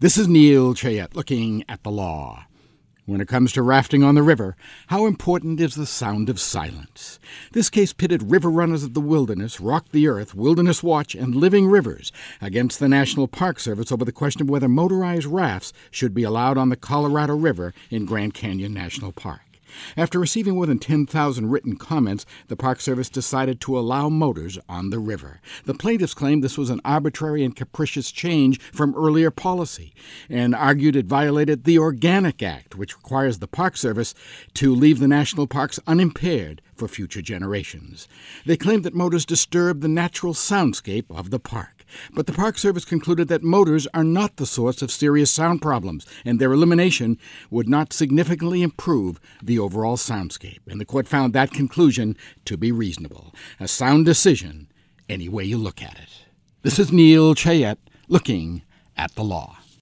This is Neil Chayette looking at the law. When it comes to rafting on the river, how important is the sound of silence? This case pitted river runners of the wilderness, Rock the Earth, Wilderness Watch, and Living Rivers against the National Park Service over the question of whether motorized rafts should be allowed on the Colorado River in Grand Canyon National Park. After receiving more than 10,000 written comments, the Park Service decided to allow motors on the river. The plaintiffs claimed this was an arbitrary and capricious change from earlier policy and argued it violated the Organic Act, which requires the Park Service to leave the national parks unimpaired for future generations. They claimed that motors disturb the natural soundscape of the park. But the Park Service concluded that motors are not the source of serious sound problems, and their elimination would not significantly improve the overall soundscape. And the court found that conclusion to be reasonable. A sound decision, any way you look at it. This is Neil Chayette looking at the law.